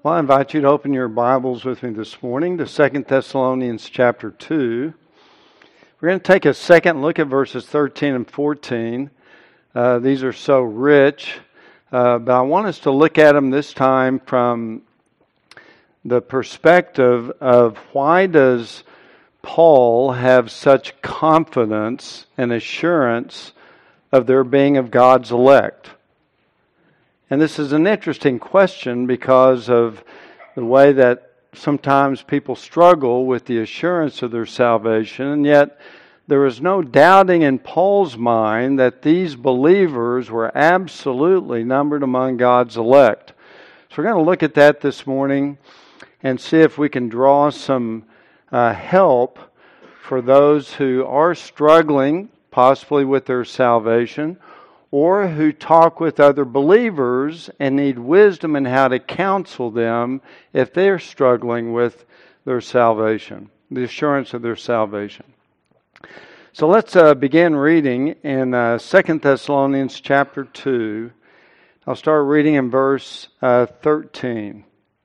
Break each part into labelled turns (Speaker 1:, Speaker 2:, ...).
Speaker 1: Well, I invite you to open your Bibles with me this morning to 2 Thessalonians chapter 2. We're going to take a second look at verses 13 and 14. These are so rich, but I want us to look at them this time from the perspective of why does Paul have such confidence and assurance of their being of God's elect? And this is an interesting question because of the way that sometimes people struggle with the assurance of their salvation, and yet there is no doubting in Paul's mind that these believers were absolutely numbered among God's elect. So we're going to look at that this morning and see if we can draw some help for those who are struggling possibly with their salvation, or who talk with other believers and need wisdom in how to counsel them if they're struggling with their salvation, the assurance of their salvation. So let's begin reading in 2 Thessalonians chapter 2. I'll start reading in verse 13.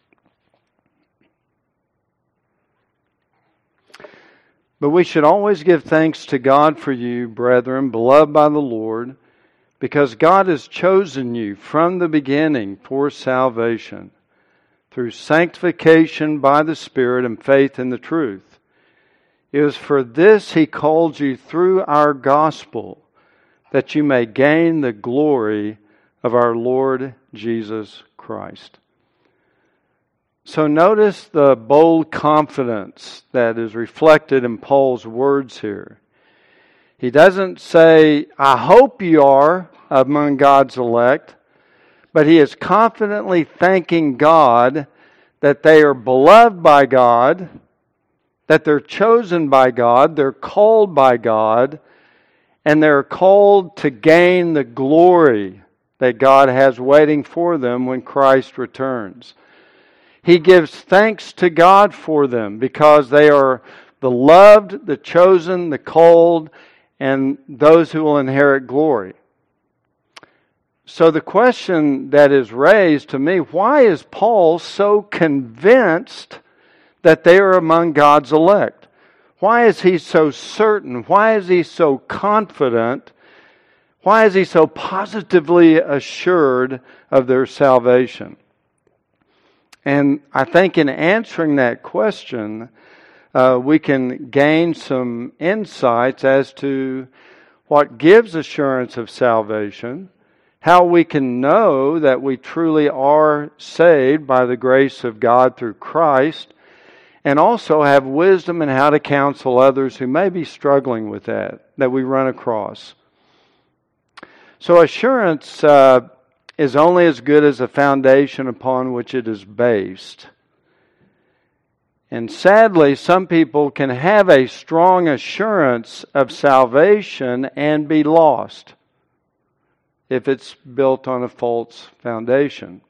Speaker 1: But we should always give thanks to God for you, brethren, beloved by the Lord, because God has chosen you from the beginning for salvation, through sanctification by the Spirit and faith in the truth. It is for this He called you through our gospel, that you may gain the glory of our Lord Jesus Christ. So notice the bold confidence that is reflected in Paul's words here. He doesn't say, I hope you are among God's elect, but he is confidently thanking God that they are beloved by God, that they're chosen by God, they're called by God, and they're called to gain the glory that God has waiting for them when Christ returns. He gives thanks to God for them because they are the loved, the chosen, the called, and those who will inherit glory. So the question that is raised to me, why is Paul so convinced that they are among God's elect? Why is he so certain? Why is he so confident? Why is he so positively assured of their salvation? And I think in answering that question, we can gain some insights as to what gives assurance of salvation, how we can know that we truly are saved by the grace of God through Christ, and also have wisdom in how to counsel others who may be struggling with that we run across. So assurance is only as good as the foundation upon which it is based. And sadly, some people can have a strong assurance of salvation and be lost if it's built on a false foundation.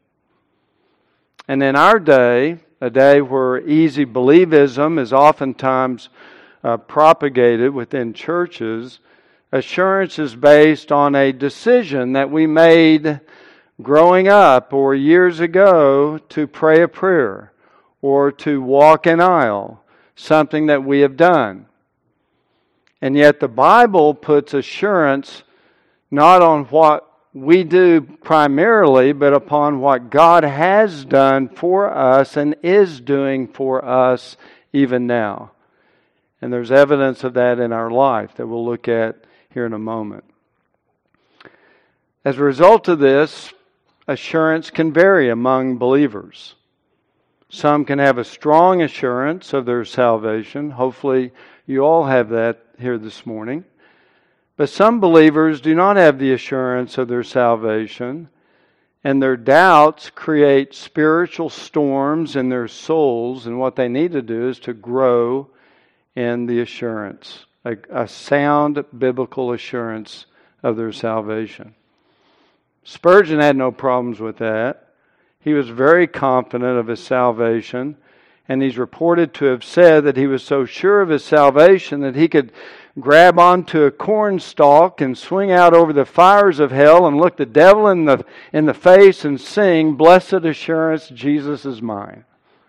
Speaker 1: And in our day, a day where easy believism is oftentimes propagated within churches, assurance is based on a decision that we made growing up or years ago to pray a prayer or to walk an aisle, something that we have done. And yet the Bible puts assurance not on what we do primarily, but upon what God has done for us and is doing for us even now. And there's evidence of that in our life that we'll look at here in a moment. As a result of this, assurance can vary among believers. Some can have a strong assurance of their salvation. Hopefully you all have that here this morning. But some believers do not have the assurance of their salvation, and their doubts create spiritual storms in their souls, and what they need to do is to grow in the assurance, a sound biblical assurance of their salvation. Spurgeon had no problems with that. He was very confident of his salvation, and he's reported to have said that he was so sure of his salvation that he could grab onto a cornstalk and swing out over the fires of hell and look the devil in the face and sing, "Blessed assurance, Jesus is mine."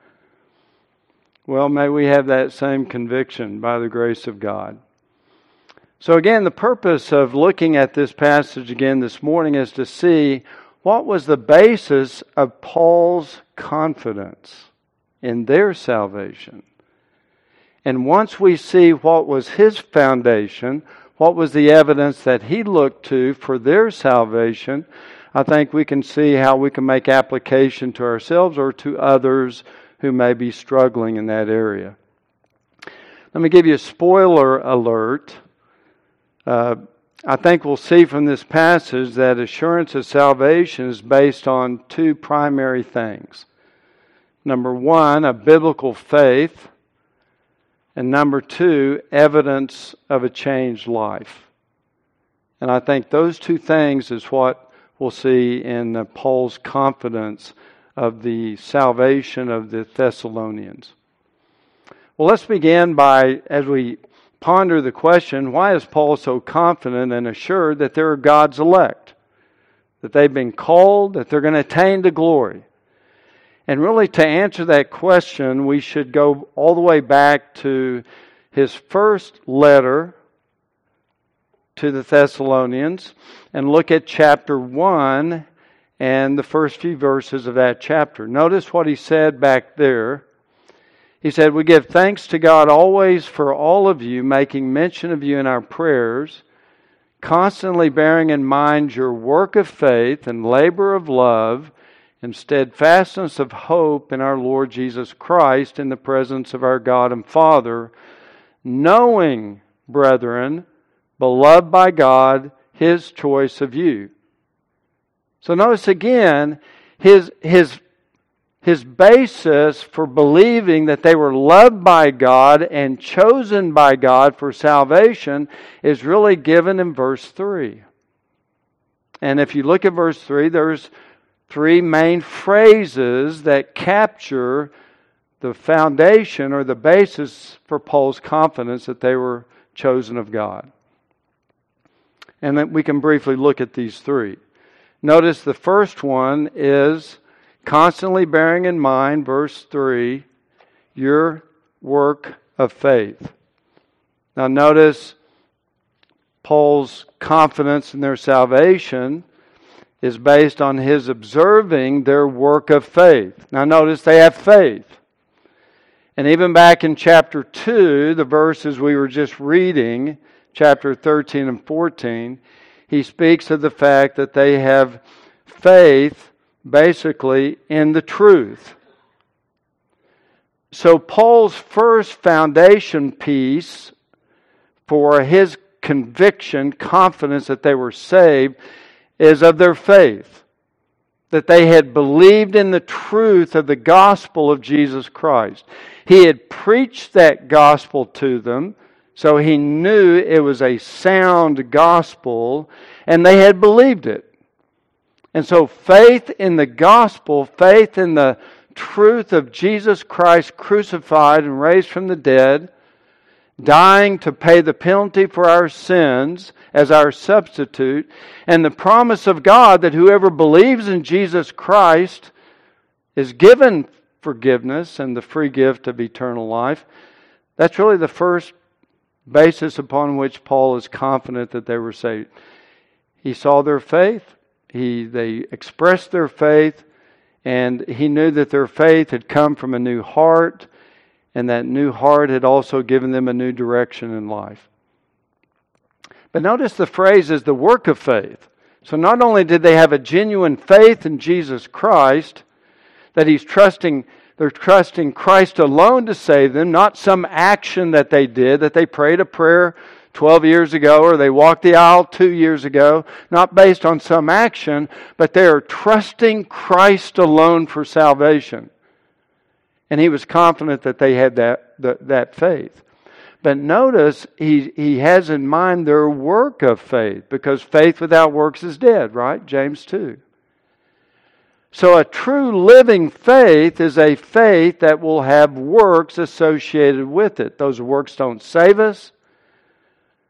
Speaker 1: Well, may we have that same conviction by the grace of God. So again, the purpose of looking at this passage again this morning is to see what was the basis of Paul's confidence in their salvation. And once we see what was his foundation, what was the evidence that he looked to for their salvation, I think we can see how we can make application to ourselves or to others who may be struggling in that area. Let me give you a spoiler alert. I think we'll see from this passage that assurance of salvation is based on two primary things. Number one, a biblical faith. And number two, evidence of a changed life. And I think those two things is what we'll see in Paul's confidence of the salvation of the Thessalonians. Well, let's begin by, as we ponder the question, why is Paul so confident and assured that they're God's elect? That they've been called, that they're going to attain to glory? And really, to answer that question, we should go all the way back to his first letter to the Thessalonians and look at chapter 1 and the first few verses of that chapter. Notice what he said back there. He said, "We give thanks to God always for all of you, making mention of you in our prayers, constantly bearing in mind your work of faith and labor of love, and steadfastness of hope in our Lord Jesus Christ in the presence of our God and Father, knowing, brethren, beloved by God, His choice of you." So notice again, his basis for believing that they were loved by God and chosen by God for salvation is really given in verse 3. And if you look at verse 3, there's three main phrases that capture the foundation or the basis for Paul's confidence that they were chosen of God. And then we can briefly look at these three. Notice the first one is constantly bearing in mind, verse 3, your work of faith. Now notice Paul's confidence in their salvation is based on his observing their work of faith. Now notice they have faith. And even back in chapter 2, the verses we were just reading, chapter 13 and 14, he speaks of the fact that they have faith basically in the truth. So Paul's first foundation piece for his conviction, confidence that they were saved, is of their faith. That they had believed in the truth of the gospel of Jesus Christ. He had preached that gospel to them, so he knew it was a sound gospel, and they had believed it. And so faith in the gospel, faith in the truth of Jesus Christ crucified and raised from the dead, dying to pay the penalty for our sins as our substitute, and the promise of God that whoever believes in Jesus Christ is given forgiveness and the free gift of eternal life. That's really the first basis upon which Paul is confident that they were saved. He saw their faith, they expressed their faith, and he knew that their faith had come from a new heart, and that new heart had also given them a new direction in life. But notice the phrase is the work of faith. So not only did they have a genuine faith in Jesus Christ, that they're trusting Christ alone to save them, not some action that they did, that they prayed a prayer 12 years ago or they walked the aisle 2 years ago, not based on some action, but they are trusting Christ alone for salvation. And he was confident that they had that faith. But notice he has in mind their work of faith, because faith without works is dead, right? James 2. So a true living faith is a faith that will have works associated with it. Those works don't save us.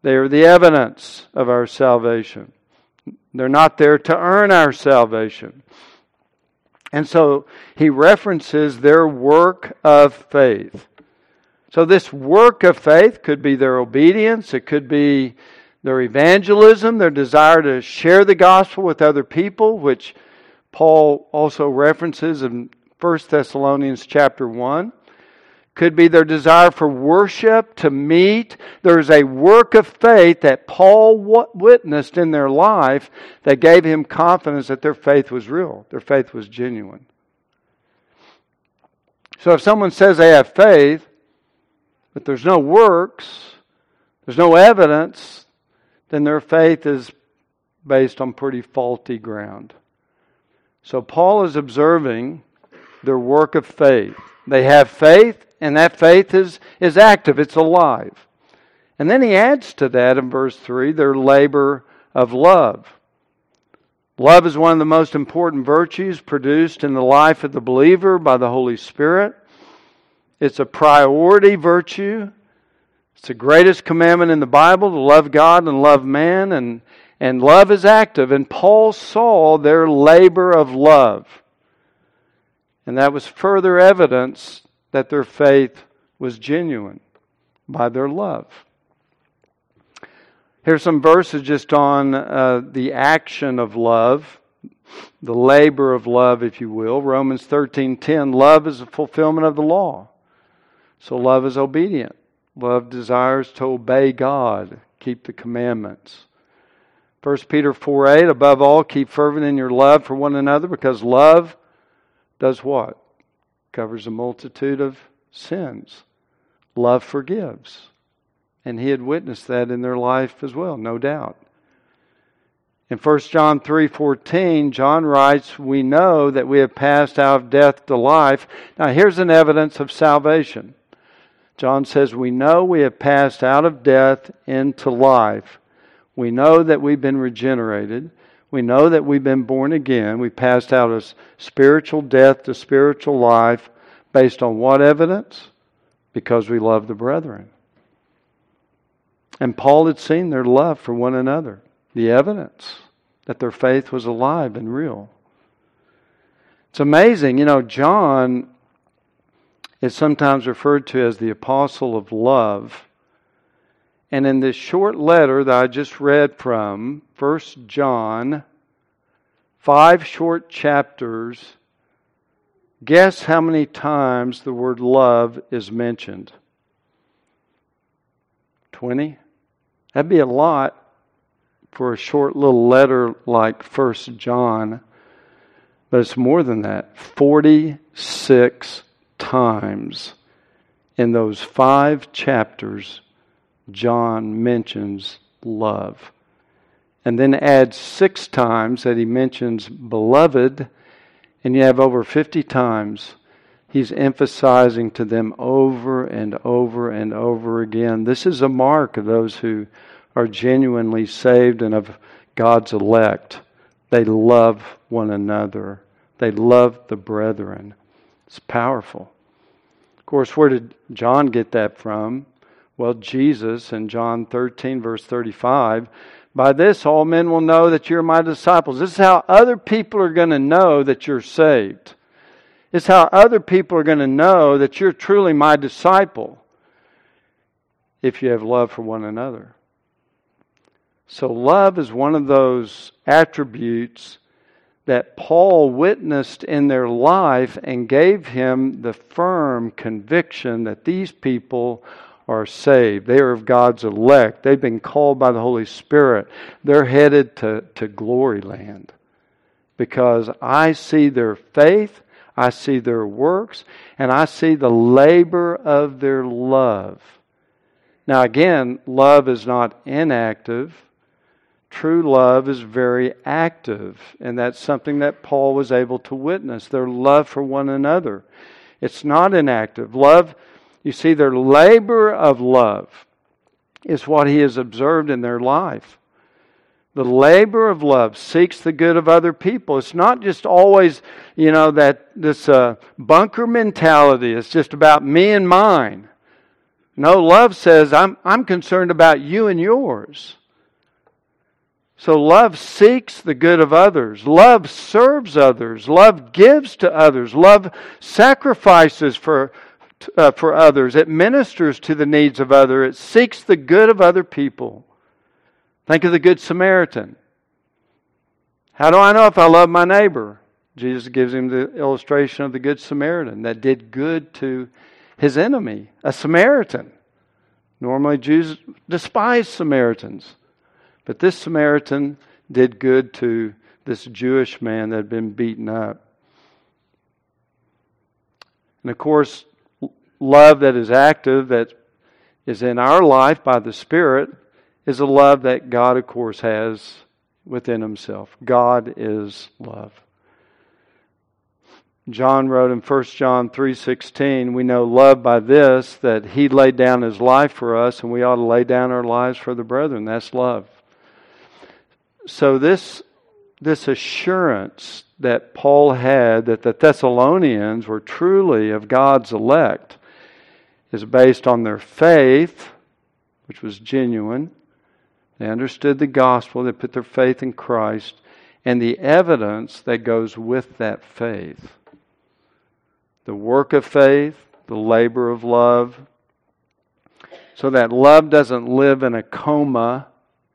Speaker 1: They are the evidence of our salvation. They're not there to earn our salvation. And so he references their work of faith. So this work of faith could be their obedience, it could be their evangelism, their desire to share the gospel with other people, which Paul also references in 1 Thessalonians chapter 1. Could be their desire for worship, to meet. There's a work of faith that Paul witnessed in their life that gave him confidence that their faith was real. Their faith was genuine. So if someone says they have faith, but there's no works, there's no evidence, then their faith is based on pretty faulty ground. So Paul is observing their work of faith. They have faith, and that faith is active, it's alive. And then he adds to that in verse 3, their labor of love. Love is one of the most important virtues produced in the life of the believer by the Holy Spirit. It's a priority virtue. It's the greatest commandment in the Bible, to love God and love man, and love is active. And Paul saw their labor of love. And that was further evidence that their faith was genuine by their love. Here's some verses just on the action of love, the labor of love, if you will. Romans 13:10, love is the fulfillment of the law. So love is obedient. Love desires to obey God, keep the commandments. 1 Peter 4:8, above all, keep fervent in your love for one another, because love does what? Covers a multitude of sins. Love forgives. And he had witnessed that in their life as well, no doubt. In 1 John 3:14, John writes, we know that we have passed out of death to life. Now here's an evidence of salvation. John says, we know we have passed out of death into life. We know that we've been regenerated. We know that we've been born again. We passed out of spiritual death to spiritual life based on what evidence? Because we love the brethren. And Paul had seen their love for one another. The evidence that their faith was alive and real. It's amazing. John is sometimes referred to as the apostle of love. And in this short letter that I just read from 1 John, 5 short chapters, guess how many times the word love is mentioned? 20? That'd be a lot for a short little letter like 1 John. But it's more than that. 46 times in those 5 chapters, John mentions love. And then adds 6 times that he mentions beloved. And you have over 50 times he's emphasizing to them over and over and over again. This is a mark of those who are genuinely saved and of God's elect. They love one another. They love the brethren. It's powerful. Of course, where did John get that from? Well, Jesus in John 13, verse 35, by this all men will know that you're my disciples. This is how other people are going to know that you're saved. It's how other people are going to know that you're truly my disciple if you have love for one another. So love is one of those attributes that Paul witnessed in their life and gave him the firm conviction that these people are saved. They are of God's elect. They've been called by the Holy Spirit. They're headed to glory land. Because I see their faith, I see their works, and I see the labor of their love. Now again, love is not inactive. True love is very active, and that's something that Paul was able to witness, their love for one another. It's not inactive. Love, you see, their labor of love is what he has observed in their life. The labor of love seeks the good of other people. It's not just always, that this bunker mentality. It's just about me and mine. No, love says, I'm concerned about you and yours. So love seeks the good of others. Love serves others. Love gives to others. Love sacrifices for others. It ministers to the needs of others. It seeks the good of other people. Think of the Good Samaritan. How do I know if I love my neighbor? Jesus gives him the illustration of the Good Samaritan that did good to his enemy, a Samaritan. Normally Jews despise Samaritans. But this Samaritan did good to this Jewish man that had been beaten up. And of course, love that is active, that is in our life by the Spirit, is a love that God, of course, has within Himself. God is love. John wrote in 1 John 3:16, we know love by this, that He laid down His life for us, and we ought to lay down our lives for the brethren. That's love. So this assurance that Paul had that the Thessalonians were truly of God's elect is based on their faith, which was genuine. They understood the gospel. They put their faith in Christ, and the evidence that goes with that faith. The work of faith, the labor of love. So that love doesn't live in a coma.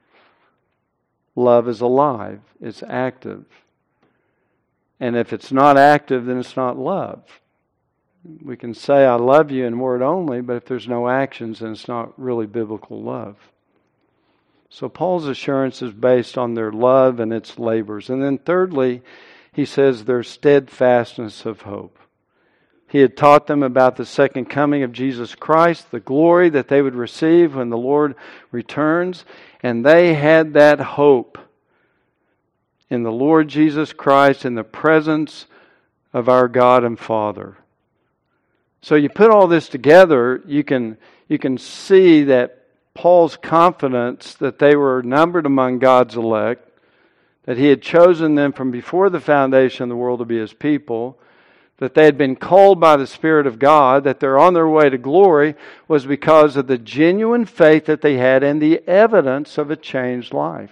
Speaker 1: Love is alive. It's active. And if it's not active, then it's not love. We can say, I love you in word only, but if there's no actions, then it's not really biblical love. So Paul's assurance is based on their love and its labors. And then thirdly, he says their steadfastness of hope. He had taught them about the second coming of Jesus Christ, the glory that they would receive when the Lord returns. And they had that hope in the Lord Jesus Christ, in the presence of our God and Father. So you put all this together, you can see that Paul's confidence that they were numbered among God's elect, that He had chosen them from before the foundation of the world to be His people, that they had been called by the Spirit of God, that they're on their way to glory, was because of the genuine faith that they had and the evidence of a changed life.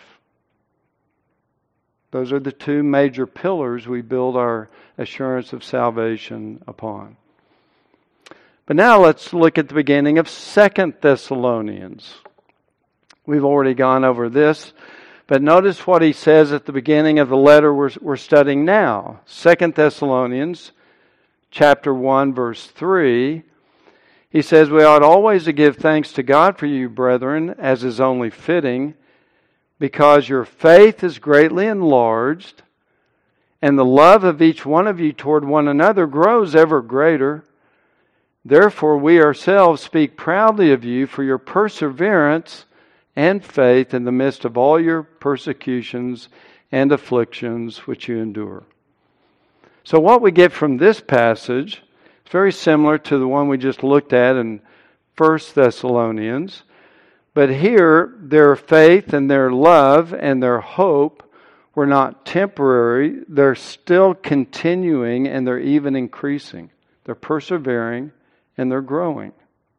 Speaker 1: Those are the two major pillars we build our assurance of salvation upon. But now let's look at the beginning of 2 Thessalonians. We've already gone over this, but notice what he says at the beginning of the letter we're studying now. 2 Thessalonians chapter 1, verse 3, he says, we ought always to give thanks to God for you, brethren, as is only fitting, because your faith is greatly enlarged, and the love of each one of you toward one another grows ever greater. Therefore we ourselves speak proudly of you for your perseverance and faith in the midst of all your persecutions and afflictions which you endure. So what we get from this passage is very similar to the one we just looked at in 1 Thessalonians. But here, their faith and their love and their hope were not temporary. They're still continuing and they're even increasing. They're persevering and they're growing.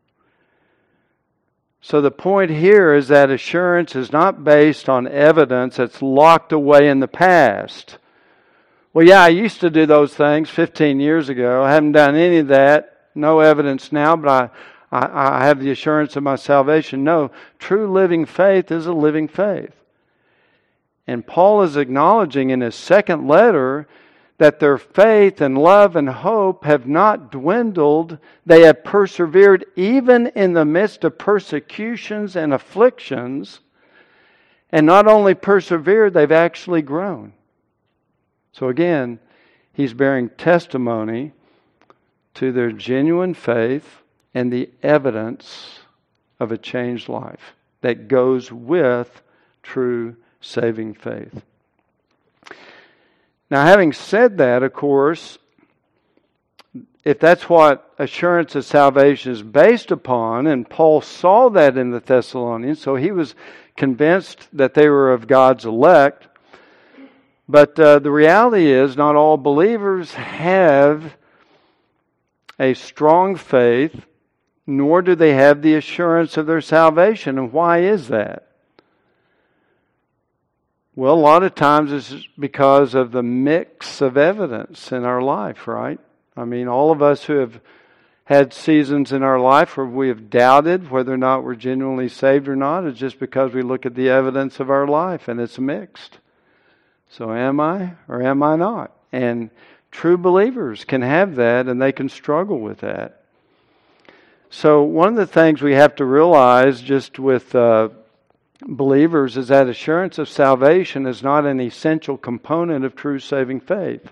Speaker 1: So the point here is that assurance is not based on evidence that's locked away in the past. Well, yeah, I used to do those things 15 years ago. I haven't done any of that. No evidence now, but I have the assurance of my salvation. No, true living faith is a living faith. And Paul is acknowledging in his second letter that their faith and love and hope have not dwindled. They have persevered even in the midst of persecutions and afflictions. And not only persevered, they've actually grown. So again, he's bearing testimony to their genuine faith and the evidence of a changed life that goes with true saving faith. Now, having said that, of course, if that's what assurance of salvation is based upon, and Paul saw that in the Thessalonians, so he was convinced that they were of God's elect. But the reality is, not all believers have a strong faith, nor do they have the assurance of their salvation. And why is that? Well, a lot of times it's because of the mix of evidence in our life, right? I mean, all of us who have had seasons in our life where we have doubted whether or not we're genuinely saved or not, it's just because we look at the evidence of our life and it's mixed. So am I or am I not? And true believers can have that and they can struggle with that. So one of the things we have to realize just with believers is that assurance of salvation is not an essential component of true saving faith.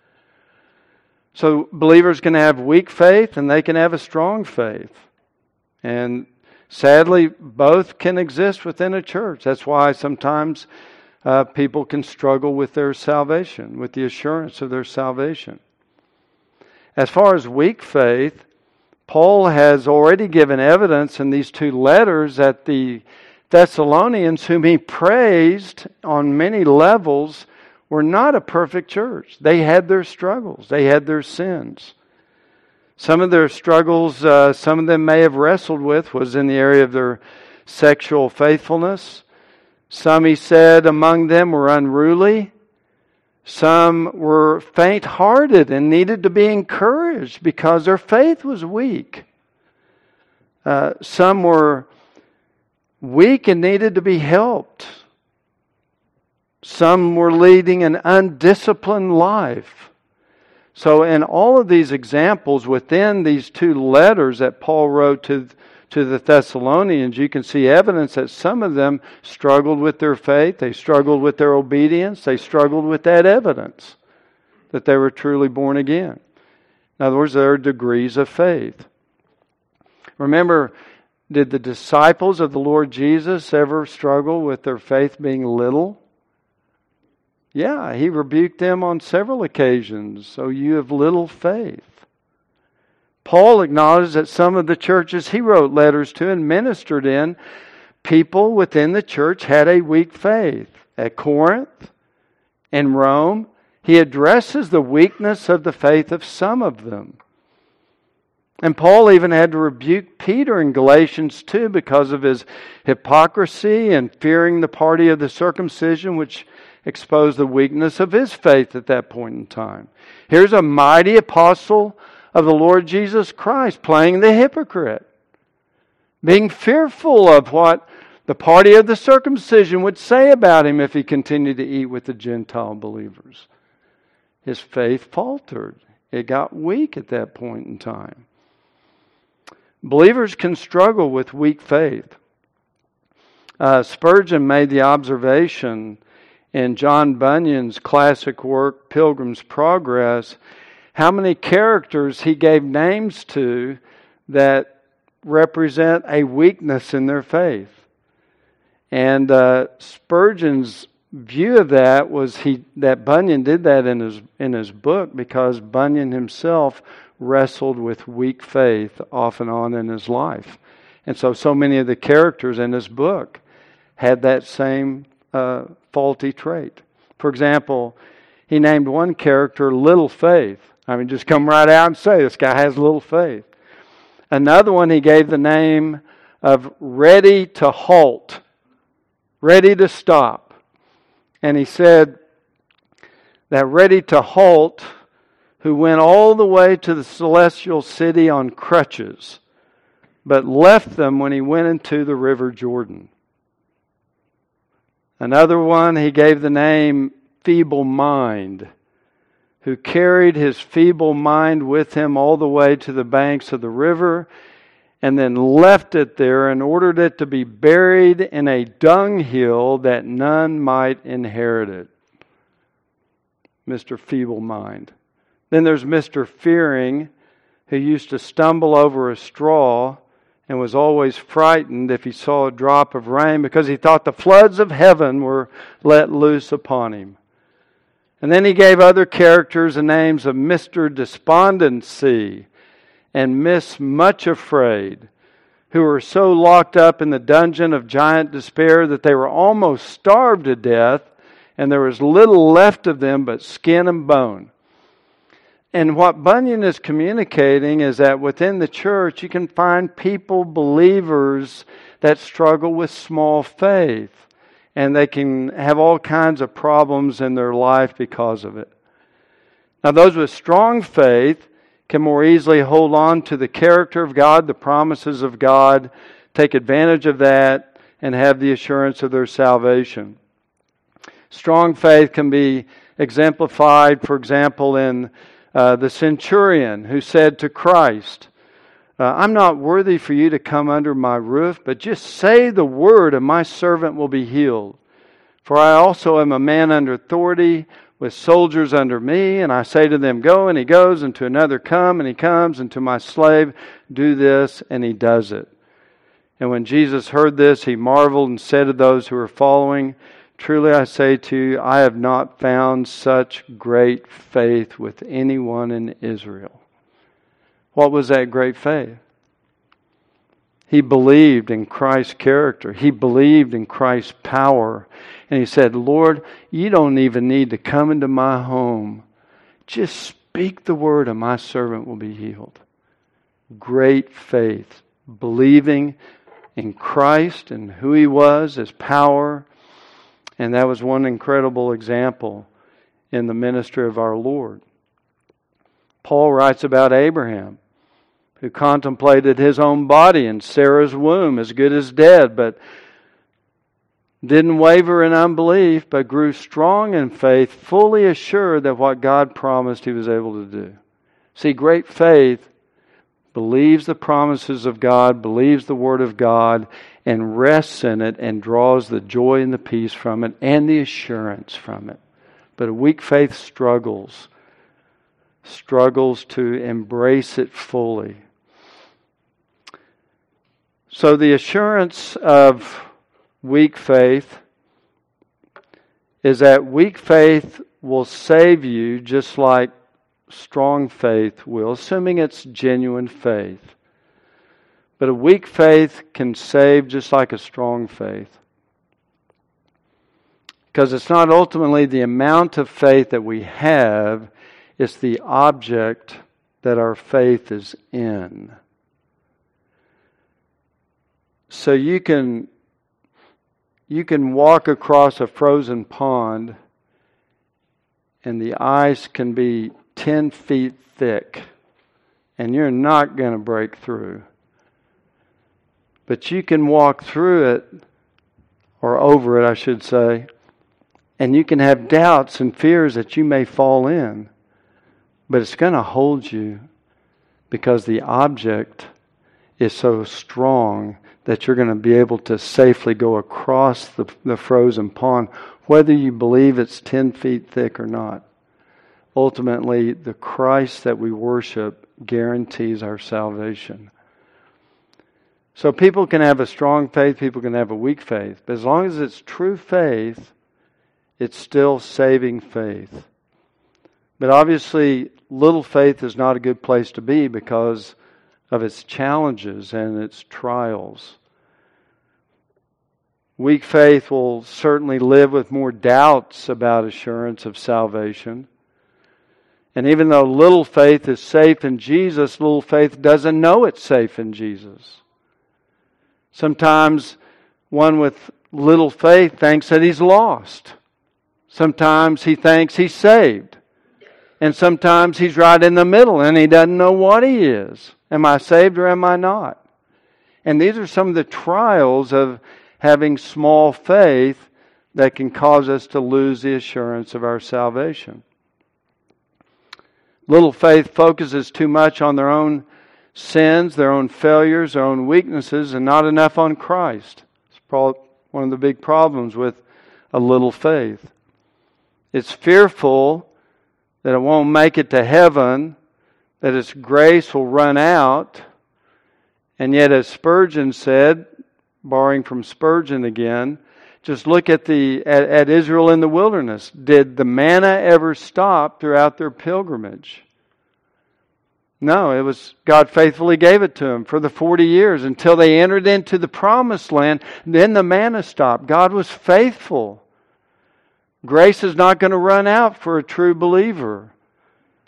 Speaker 1: So believers can have weak faith and they can have a strong faith. And sadly, both can exist within a church. That's why sometimes people can struggle with their salvation, with the assurance of their salvation. As far as weak faith, Paul has already given evidence in these two letters that the Thessalonians, whom he praised on many levels, were not a perfect church. They had their struggles. They had their sins. Some of their struggles, some of them may have wrestled with, was in the area of their sexual faithfulness. Some, he said, among them were unruly. Some were faint-hearted and needed to be encouraged because their faith was weak. Some were weak and needed to be helped. Some were leading an undisciplined life. So in all of these examples within these two letters that Paul wrote to the Thessalonians, you can see evidence that some of them struggled with their faith, they struggled with their obedience, they struggled with that evidence that they were truly born again. In other words, there are degrees of faith. Remember, did the disciples of the Lord Jesus ever struggle with their faith being little? Yeah, he rebuked them on several occasions. So you have little faith. Paul acknowledged that some of the churches he wrote letters to and ministered in, people within the church had a weak faith. At Corinth and Rome, he addresses the weakness of the faith of some of them. And Paul even had to rebuke Peter in Galatians 2 because of his hypocrisy and fearing the party of the circumcision, which exposed the weakness of his faith at that point in time. Here's a mighty apostle of the Lord Jesus Christ playing the hypocrite, being fearful of what the party of the circumcision would say about him if he continued to eat with the Gentile believers. His faith faltered. It got weak at that point in time. Believers can struggle with weak faith. Spurgeon made the observation in John Bunyan's classic work, Pilgrim's Progress, how many characters he gave names to that represent a weakness in their faith. And Spurgeon's view of that was that Bunyan did that in his book because Bunyan himself wrestled with weak faith off and on in his life. And so many of the characters in his book had that same faulty trait. For example, he named one character Little Faith. I mean, just come right out and say, this guy has little faith. Another one, he gave the name of Ready to Halt, ready to stop. And he said that Ready to Halt, who went all the way to the celestial city on crutches, but left them when he went into the river Jordan. Another one, he gave the name Feeble Mind, who carried his feeble mind with him all the way to the banks of the river and then left it there and ordered it to be buried in a dunghill that none might inherit it. Mr. Feeble Mind. Then there's Mr. Fearing, who used to stumble over a straw and was always frightened if he saw a drop of rain because he thought the floods of heaven were let loose upon him. And then he gave other characters the names of Mr. Despondency and Miss Much Afraid, who were so locked up in the dungeon of giant despair that they were almost starved to death, and there was little left of them but skin and bone. And what Bunyan is communicating is that within the church you can find people, believers, that struggle with small faith. And they can have all kinds of problems in their life because of it. Now those with strong faith can more easily hold on to the character of God, the promises of God, take advantage of that, and have the assurance of their salvation. Strong faith can be exemplified, for example, in the centurion who said to Christ, I'm not worthy for you to come under my roof, but just say the word and my servant will be healed. For I also am a man under authority with soldiers under me, and I say to them, go, and he goes, and to another, come, and he comes, and to my slave, do this, and he does it. And when Jesus heard this, he marveled and said to those who were following, truly I say to you, I have not found such great faith with anyone in Israel. What was that great faith? He believed in Christ's character. He believed in Christ's power. And he said, Lord, you don't even need to come into my home. Just speak the word and my servant will be healed. Great faith. Believing in Christ and who He was, His power. And that was one incredible example in the ministry of our Lord. Paul writes about Abraham, who contemplated his own body in Sarah's womb as good as dead, but didn't waver in unbelief, but grew strong in faith, fully assured that what God promised He was able to do. See, great faith believes the promises of God, believes the Word of God, and rests in it and draws the joy and the peace from it and the assurance from it. But a weak faith struggles to embrace it fully. So the assurance of weak faith is that weak faith will save you just like strong faith will, assuming it's genuine faith. But a weak faith can save just like a strong faith. Because it's not ultimately the amount of faith that we have, it's the object that our faith is in. So you can walk across a frozen pond and the ice can be 10 feet thick and you're not going to break through. But you can walk through it, or over it I should say, and you can have doubts and fears that you may fall in. But it's going to hold you because the object is so strong that you're going to be able to safely go across the frozen pond, whether you believe it's 10 feet thick or not. Ultimately, the Christ that we worship guarantees our salvation. So people can have a strong faith, people can have a weak faith. But as long as it's true faith, it's still saving faith. But obviously, little faith is not a good place to be because of its challenges and its trials. Weak faith will certainly live with more doubts about assurance of salvation. And even though little faith is safe in Jesus, little faith doesn't know it's safe in Jesus. Sometimes one with little faith thinks that he's lost. Sometimes he thinks he's saved. And sometimes he's right in the middle and he doesn't know what he is. Am I saved or am I not? And these are some of the trials of having small faith that can cause us to lose the assurance of our salvation. Little faith focuses too much on their own sins, their own failures, their own weaknesses, and not enough on Christ. It's probably one of the big problems with a little faith. It's fearful that it won't make it to heaven, that its grace will run out. And yet, as Spurgeon said, borrowing from Spurgeon again, just look at Israel in the wilderness. Did the manna ever stop throughout their pilgrimage? No, it was God faithfully gave it to them for the 40 years until they entered into the promised land. Then the manna stopped. God was faithful. Grace is not going to run out for a true believer.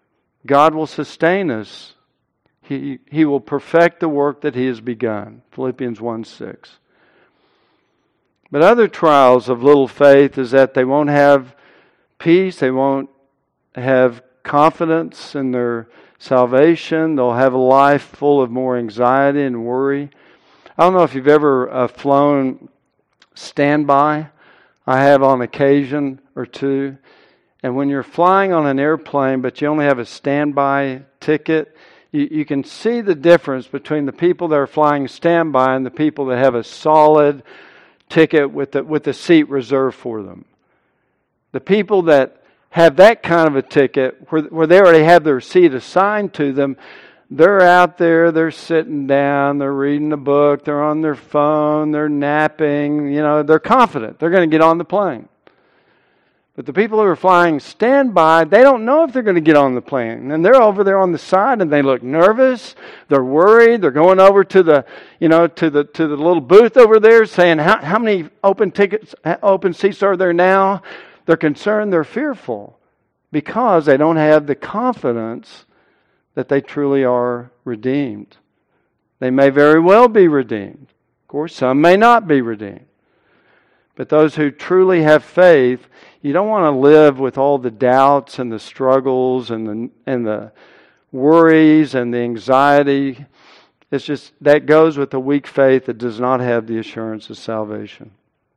Speaker 1: God will sustain us. He will perfect the work that He has begun. Philippians 1:6. But other trials of little faith is that they won't have peace, they won't have confidence in their salvation, they'll have a life full of more anxiety and worry. I don't know if you've ever flown standby. I have on occasion or two. And when you're flying on an airplane, but you only have a standby ticket, you can see the difference between the people that are flying standby and the people that have a solid ticket with the seat reserved for them. The people that have that kind of a ticket, where they already have their seat assigned to them, they're out there, they're sitting down, they're reading a book, they're on their phone, they're napping, they're confident they're going to get on the plane. But the people who are flying standby, they don't know if they're going to get on the plane. And they're over there on the side and they look nervous, they're worried, they're going over to the little booth over there saying, how many open seats are there now? They're concerned, they're fearful because they don't have the confidence that they truly are redeemed. They may very well be redeemed. Of course, some may not be redeemed. But those who truly have faith, you don't want to live with all the doubts and the struggles and the worries and the anxiety. It's just that goes with a weak faith that does not have the assurance of salvation.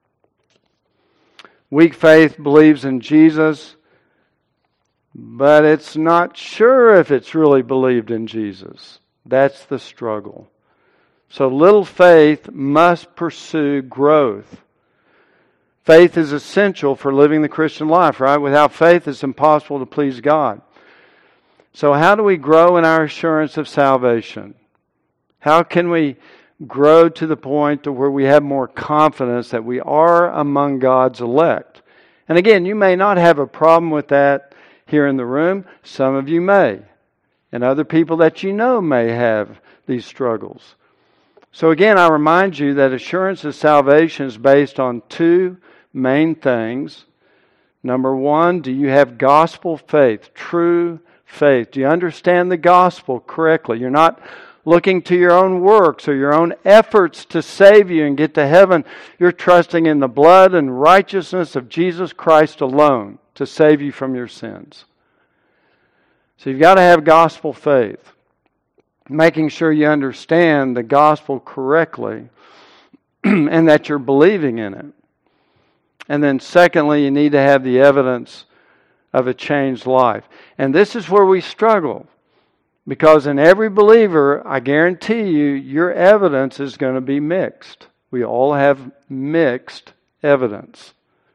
Speaker 1: Weak faith believes in Jesus, but it's not sure if it's really believed in Jesus. That's the struggle. So little faith must pursue growth. Faith is essential for living the Christian life, right? Without faith, it's impossible to please God. So how do we grow in our assurance of salvation? How can we grow to the point to where we have more confidence that we are among God's elect? And again, you may not have a problem with that here in the room. Some of you may. And other people that you know may have these struggles. So again, I remind you that assurance of salvation is based on two main things. Number one, do you have gospel faith, true faith? Do you understand the gospel correctly? You're not looking to your own works or your own efforts to save you and get to heaven. You're trusting in the blood and righteousness of Jesus Christ alone to save you from your sins. So you've got to have gospel faith. Making sure you understand the gospel correctly and that you're believing in it. And then secondly, you need to have the evidence of a changed life. And this is where we struggle. Because in every believer, I guarantee you, your evidence is going to be mixed. We all have mixed evidence.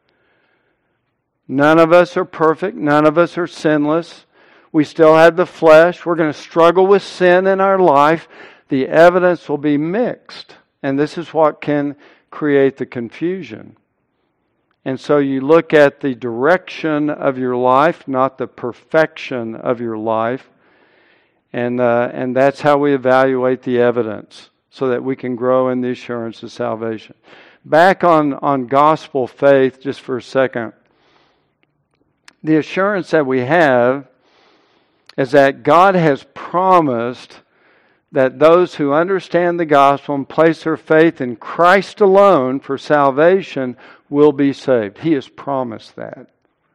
Speaker 1: None of us are perfect. None of us are sinless. We still have the flesh. We're going to struggle with sin in our life. The evidence will be mixed. And this is what can create the confusion. And so you look at the direction of your life, not the perfection of your life. And that's how we evaluate the evidence so that we can grow in the assurance of salvation. Back on gospel faith just for a second. The assurance that we have is that God has promised that those who understand the gospel and place their faith in Christ alone for salvation will be saved. He has promised that.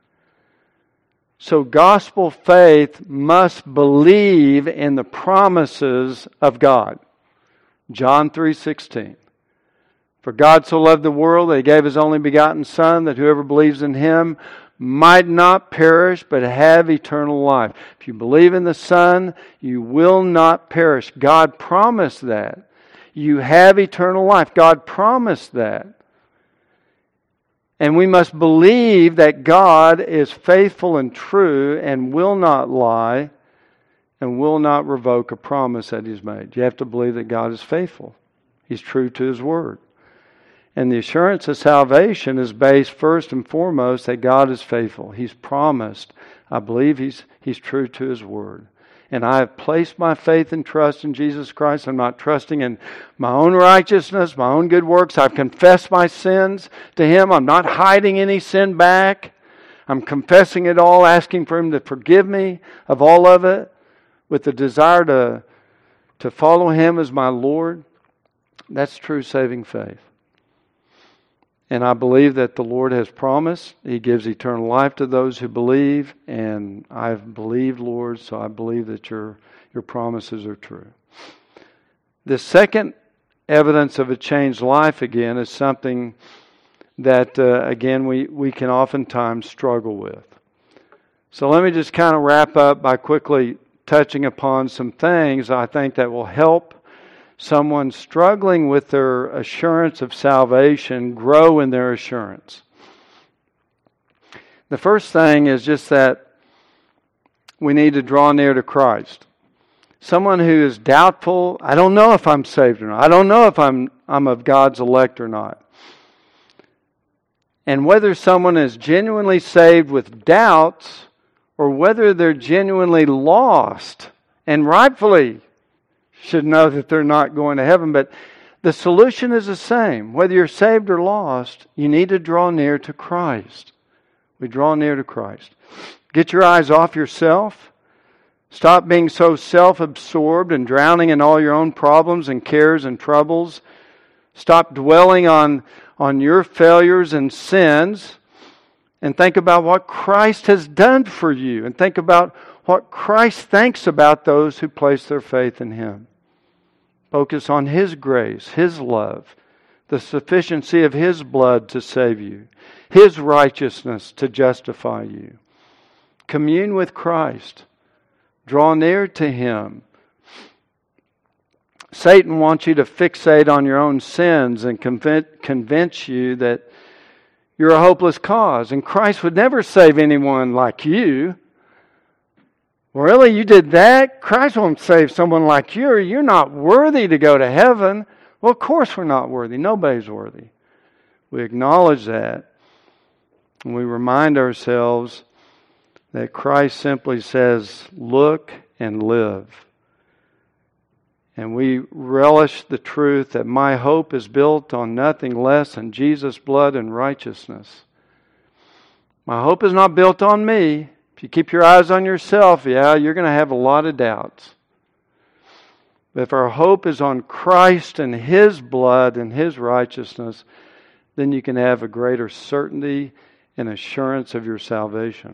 Speaker 1: So gospel faith must believe in the promises of God. John 3:16. For God so loved the world that He gave His only begotten Son, that whoever believes in Him might not perish, but have eternal life. If you believe in the Son, you will not perish. God promised that. You have eternal life. God promised that. And we must believe that God is faithful and true and will not lie and will not revoke a promise that He's made. You have to believe that God is faithful. He's true to His word. And the assurance of salvation is based first and foremost that God is faithful. He's promised. I believe He's true to His word. And I have placed my faith and trust in Jesus Christ. I'm not trusting in my own righteousness, my own good works. I've confessed my sins to Him. I'm not hiding any sin back. I'm confessing it all, asking for Him to forgive me of all of it, with the desire to follow Him as my Lord, that's true saving faith. And I believe that the Lord has promised. He gives eternal life to those who believe. And I've believed, Lord, so I believe that your promises are true. The second evidence of a changed life, again, is something that, again, we can oftentimes struggle with. So let me just kind of wrap up by quickly touching upon some things I think that will help someone struggling with their assurance of salvation grow in their assurance. The first thing is just that we need to draw near to Christ. Someone who is doubtful, I don't know if I'm saved or not. I don't know if I'm of God's elect or not. And whether someone is genuinely saved with doubts or whether they're genuinely lost and rightfully should know that they're not going to heaven. But the solution is the same. Whether you're saved or lost, you need to draw near to Christ. We draw near to Christ. Get your eyes off yourself. Stop being so self-absorbed and drowning in all your own problems and cares and troubles. Stop dwelling on your failures and sins. And think about what Christ has done for you. And think about what Christ thinks about those who place their faith in Him. Focus on His grace, His love, the sufficiency of His blood to save you, His righteousness to justify you. Commune with Christ. Draw near to Him. Satan wants you to fixate on your own sins and convince you that you're a hopeless cause. And Christ would never save anyone like you. Really? You did that? Christ won't save someone like you. You're not worthy to go to heaven. Well, of course we're not worthy. Nobody's worthy. We acknowledge that. And we remind ourselves that Christ simply says, look and live. And we relish the truth that my hope is built on nothing less than Jesus' blood and righteousness. My hope is not built on me. If you keep your eyes on yourself, you're going to have a lot of doubts. But if our hope is on Christ and His blood and His righteousness, then you can have a greater certainty and assurance of your salvation.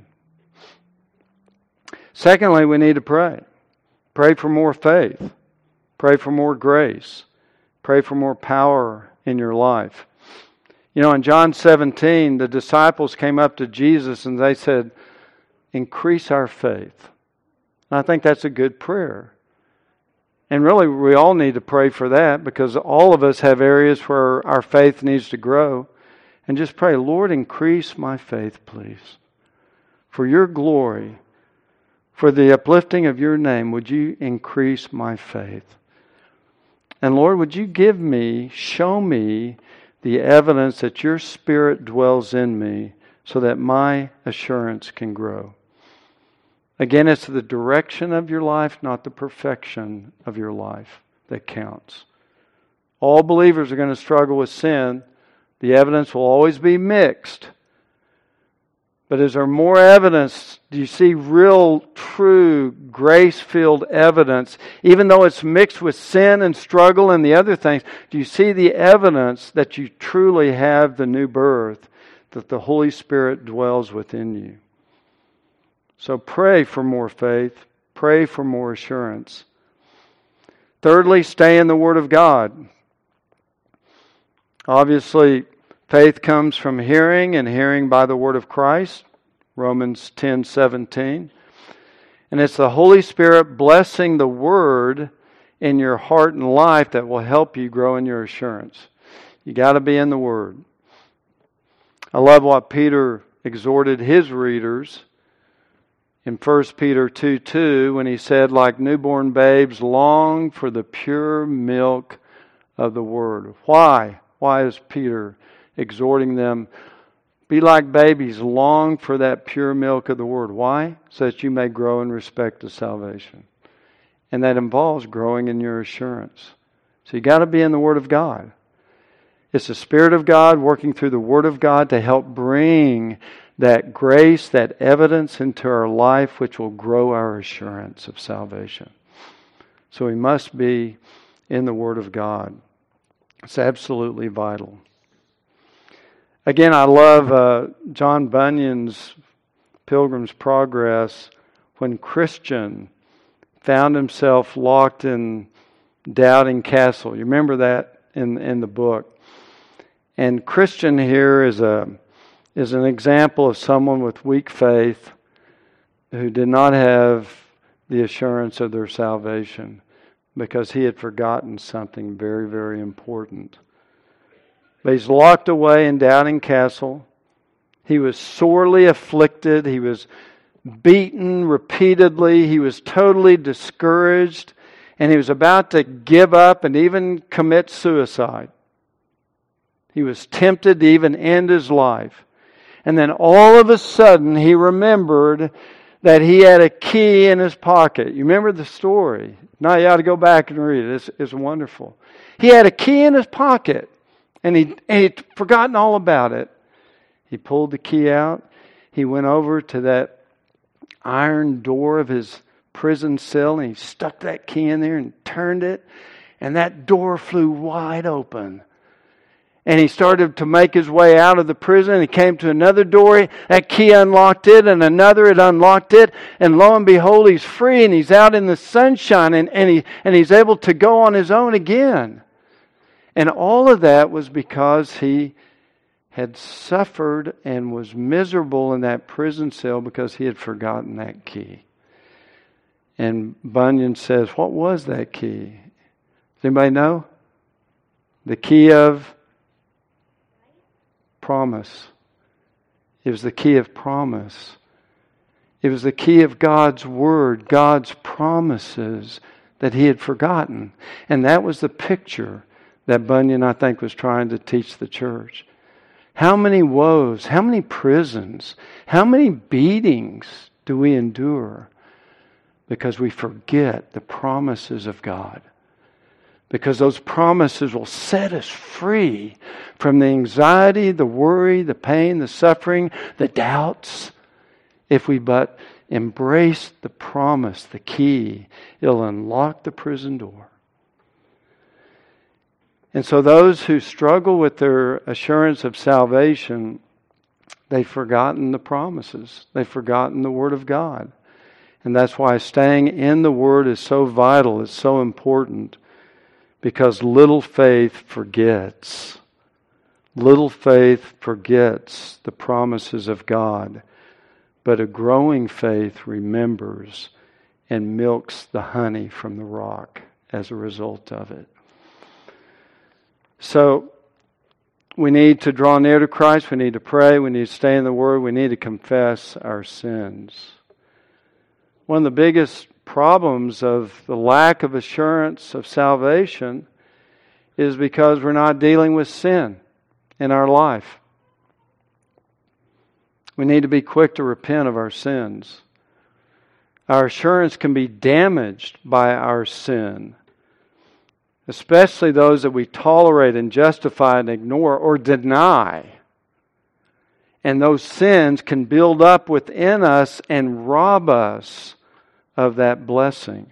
Speaker 1: Secondly, we need to pray. Pray for more faith. Pray for more grace. Pray for more power in your life. You know, in John 17, the disciples came up to Jesus and they said, increase our faith. And I think that's a good prayer. And really, we all need to pray for that because all of us have areas where our faith needs to grow. And just pray, Lord, increase my faith, please. For your glory, for the uplifting of your name, would you increase my faith? And Lord, would you show me the evidence that your Spirit dwells in me so that my assurance can grow. Again, it's the direction of your life, not the perfection of your life, that counts. All believers are going to struggle with sin. The evidence will always be mixed. But is there more evidence? Do you see real, true, grace-filled evidence? Even though it's mixed with sin and struggle and the other things, do you see the evidence that you truly have the new birth, that the Holy Spirit dwells within you? So pray for more faith. Pray for more assurance. Thirdly, stay in the Word of God. Obviously, faith comes from hearing, and hearing by the Word of Christ. Romans 10:17. And it's the Holy Spirit blessing the Word in your heart and life that will help you grow in your assurance. You got to be in the Word. I love what Peter exhorted his readers in 1 Peter 2:2 when he said, like newborn babes, long for the pure milk of the Word. Why? Why is Peter exhorting them? Be like babies, long for that pure milk of the Word. Why? So that you may grow in respect to salvation. And that involves growing in your assurance. So you got to be in the Word of God. It's the Spirit of God working through the Word of God to help bring that grace, that evidence into our life which will grow our assurance of salvation. So we must be in the Word of God. It's absolutely vital. Again, I love John Bunyan's Pilgrim's Progress when Christian found himself locked in Doubting Castle. You remember that in the book. And Christian here is an example of someone with weak faith who did not have the assurance of their salvation because he had forgotten something very, very important. But he's locked away in Doubting Castle. He was sorely afflicted. He was beaten repeatedly. He was totally discouraged. And he was about to give up and even commit suicide. He was tempted to even end his life. And then all of a sudden he remembered that he had a key in his pocket. You remember the story? Now you ought to go back and read it. It's wonderful. He had a key in his pocket. And he'd forgotten all about it. He pulled the key out. He went over to that iron door of his prison cell and he stuck that key in there and turned it. And that door flew wide open. And he started to make his way out of the prison. He came to another door. That key unlocked it, and another it unlocked it. And lo and behold, he's free and he's out in the sunshine and he's able to go on his own again. And all of that was because he had suffered and was miserable in that prison cell because he had forgotten that key. And Bunyan says, what was that key? Does anybody know? The key of promise. It was the key of promise. It was the key of God's Word, God's promises that he had forgotten. And that was the picture that Bunyan, I think, was trying to teach the church. How many woes, how many prisons, how many beatings do we endure because we forget the promises of God? Because those promises will set us free from the anxiety, the worry, the pain, the suffering, the doubts. If we but embrace the promise, the key, it'll unlock the prison door. And so those who struggle with their assurance of salvation, they've forgotten the promises. They've forgotten the Word of God. And that's why staying in the Word is so vital, it's so important. Because little faith forgets. Little faith forgets the promises of God. But a growing faith remembers and milks the honey from the rock as a result of it. So, we need to draw near to Christ. We need to pray. We need to stay in the Word. We need to confess our sins. One of the biggest problems of the lack of assurance of salvation is because we're not dealing with sin in our life. We need to be quick to repent of our sins. Our assurance can be damaged by our sin, especially those that we tolerate and justify and ignore or deny. And those sins can build up within us and rob us of that blessing.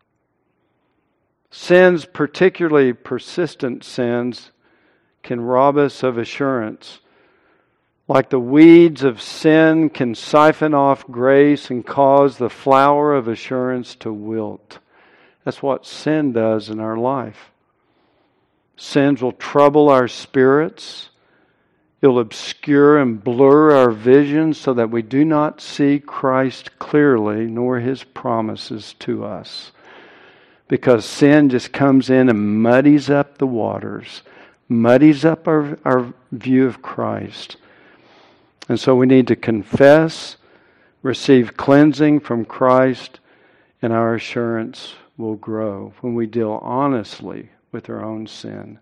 Speaker 1: Sins, particularly persistent sins, can rob us of assurance. Like the weeds of sin can siphon off grace and cause the flower of assurance to wilt. That's what sin does in our life. Sins will trouble our spirits. It'll obscure and blur our vision so that we do not see Christ clearly nor His promises to us. Because sin just comes in and muddies up the waters, muddies up our view of Christ. And so we need to confess, receive cleansing from Christ, and our assurance will grow when we deal honestly with our own sin.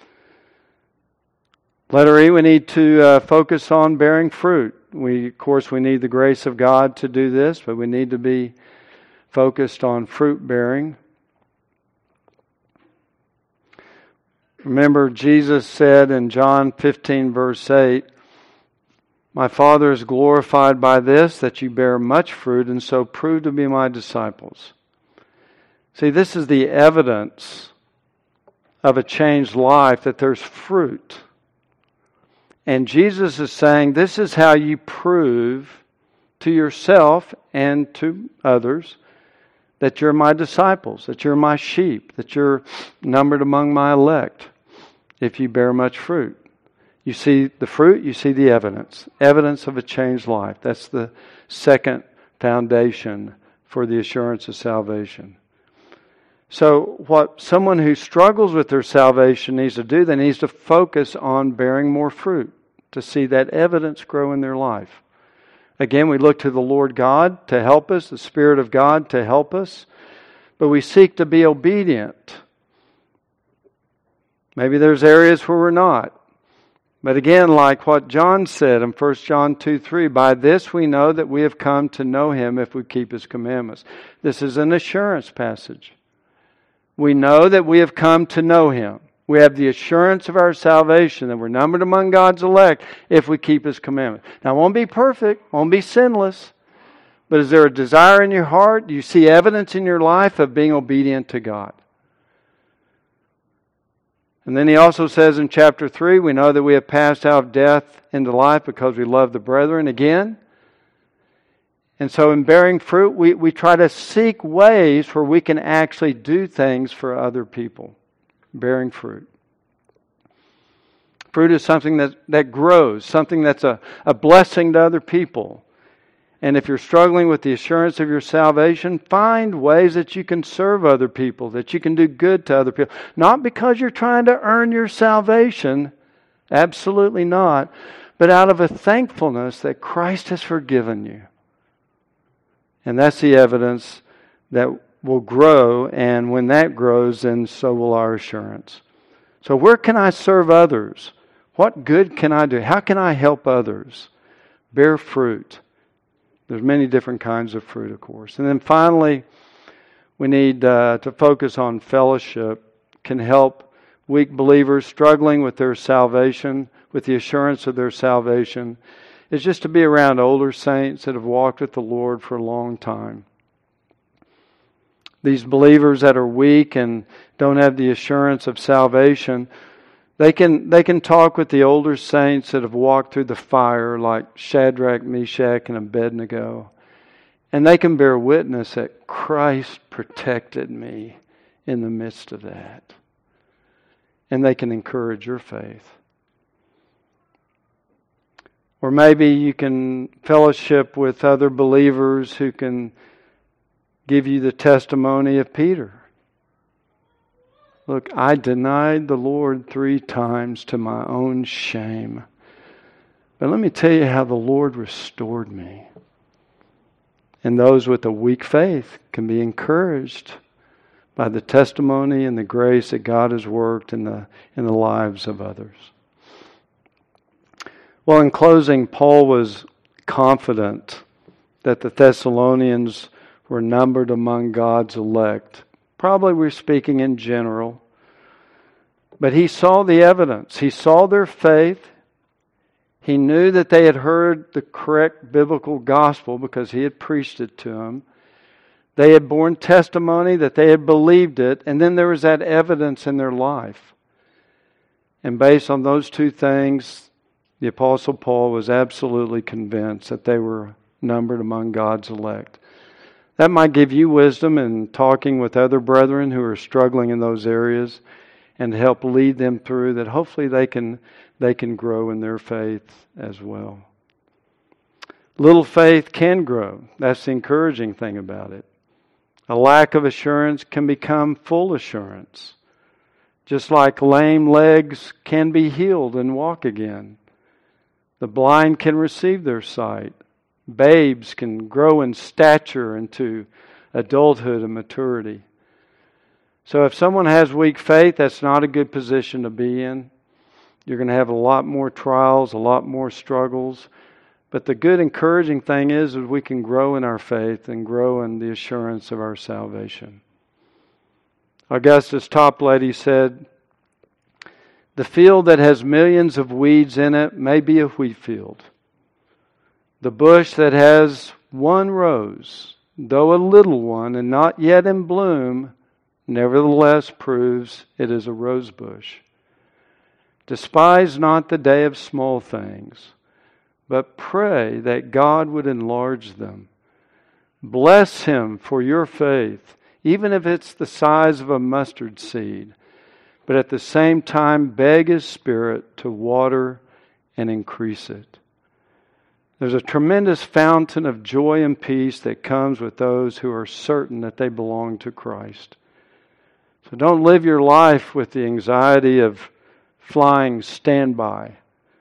Speaker 1: Letter E, we need to focus on bearing fruit. Of course, we need the grace of God to do this, but we need to be focused on fruit bearing. Remember, Jesus said in John 15, verse 8, My Father is glorified by this, that you bear much fruit, and so prove to be my disciples. See, this is the evidence of a changed life, that there's fruit. And Jesus is saying, this is how you prove to yourself and to others that you're my disciples, that you're my sheep, that you're numbered among my elect, if you bear much fruit. You see the fruit, you see the evidence. Evidence of a changed life. That's the second foundation for the assurance of salvation. So what someone who struggles with their salvation needs to do, they need to focus on bearing more fruit, to see that evidence grow in their life. Again, we look to the Lord God to help us, the Spirit of God to help us, but we seek to be obedient. Maybe there's areas where we're not. But again, like what John said in 1 John 2:3, by this we know that we have come to know Him if we keep His commandments. This is an assurance passage. We know that we have come to know Him. We have the assurance of our salvation, that we're numbered among God's elect if we keep His commandments. Now, it won't be perfect, won't be sinless, but is there a desire in your heart? Do you see evidence in your life of being obedient to God? And then he also says in chapter 3, we know that we have passed out of death into life because we love the brethren again. And so in bearing fruit, we try to seek ways where we can actually do things for other people. Bearing fruit. Fruit is something that grows, something that's a blessing to other people. And if you're struggling with the assurance of your salvation, find ways that you can serve other people, that you can do good to other people. Not because you're trying to earn your salvation, absolutely not, but out of a thankfulness that Christ has forgiven you. And that's the evidence that will grow, and when that grows, then so will our assurance. So where can I serve others? What good can I do? How can I help others? Bear fruit. There's many different kinds of fruit, of course. And then finally, we need to focus on fellowship. Can help weak believers struggling with their salvation, with the assurance of their salvation, is just to be around older saints that have walked with the Lord for a long time. These believers that are weak and don't have the assurance of salvation, they can talk with the older saints that have walked through the fire, like Shadrach, Meshach, and Abednego. And they can bear witness that Christ protected me in the midst of that. And they can encourage your faith. Or maybe you can fellowship with other believers who can give you the testimony of Peter. Look, I denied the Lord 3 times to my own shame. But let me tell you how the Lord restored me. And those with a weak faith can be encouraged by the testimony and the grace that God has worked in the lives of others. Well, in closing, Paul was confident that the Thessalonians were numbered among God's elect. Probably we're speaking in general. But he saw the evidence. He saw their faith. He knew that they had heard the correct biblical gospel because he had preached it to them. They had borne testimony that they had believed it. And then there was that evidence in their life. And based on those 2 things, the Apostle Paul was absolutely convinced that they were numbered among God's elect. That might give you wisdom in talking with other brethren who are struggling in those areas and help lead them through, that hopefully they can grow in their faith as well. Little faith can grow. That's the encouraging thing about it. A lack of assurance can become full assurance. Just like lame legs can be healed and walk again. The blind can receive their sight. Babes can grow in stature into adulthood and maturity. So if someone has weak faith, that's not a good position to be in. You're going to have a lot more trials, a lot more struggles. But the good, encouraging thing is that we can grow in our faith and grow in the assurance of our salvation. Augustus Toplady said, "The field that has millions of weeds in it may be a wheat field. The bush that has one rose, though a little one and not yet in bloom, nevertheless proves it is a rose bush. Despise not the day of small things, but pray that God would enlarge them. Bless Him for your faith, even if it's the size of a mustard seed, but at the same time beg His Spirit to water and increase it. There's a tremendous fountain of joy and peace that comes with those who are certain that they belong to Christ. So don't live your life with the anxiety of flying standby,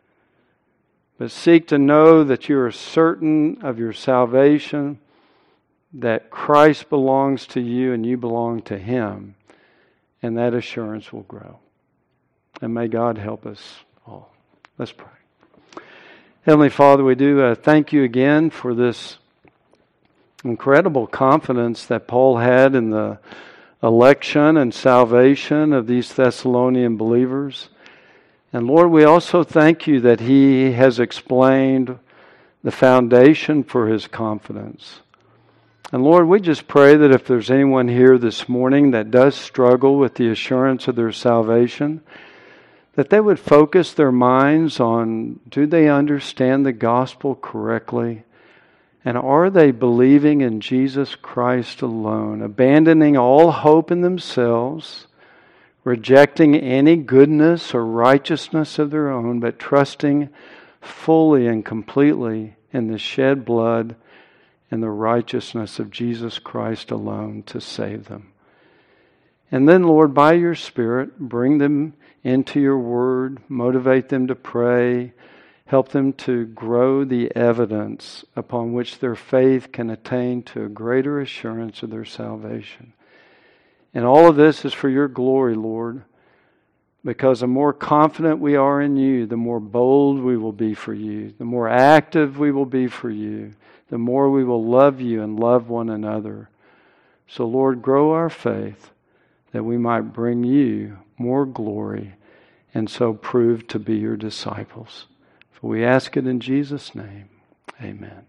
Speaker 1: but seek to know that you are certain of your salvation, that Christ belongs to you and you belong to Him, and that assurance will grow. And may God help us all. Let's pray. Heavenly Father, we do thank you again for this incredible confidence that Paul had in the election and salvation of these Thessalonian believers. And Lord, we also thank you that he has explained the foundation for his confidence. And Lord, we just pray that if there's anyone here this morning that does struggle with the assurance of their salvation, that they would focus their minds on, do they understand the gospel correctly? And are they believing in Jesus Christ alone, abandoning all hope in themselves, rejecting any goodness or righteousness of their own, but trusting fully and completely in the shed blood and the righteousness of Jesus Christ alone to save them? And then, Lord, by your Spirit, bring them into your word, motivate them to pray, help them to grow the evidence upon which their faith can attain to a greater assurance of their salvation. And all of this is for your glory, Lord, because the more confident we are in you, the more bold we will be for you, the more active we will be for you, the more we will love you and love one another. So, Lord, grow our faith that we might bring you more glory and so prove to be your disciples. For we ask it in Jesus' name. Amen.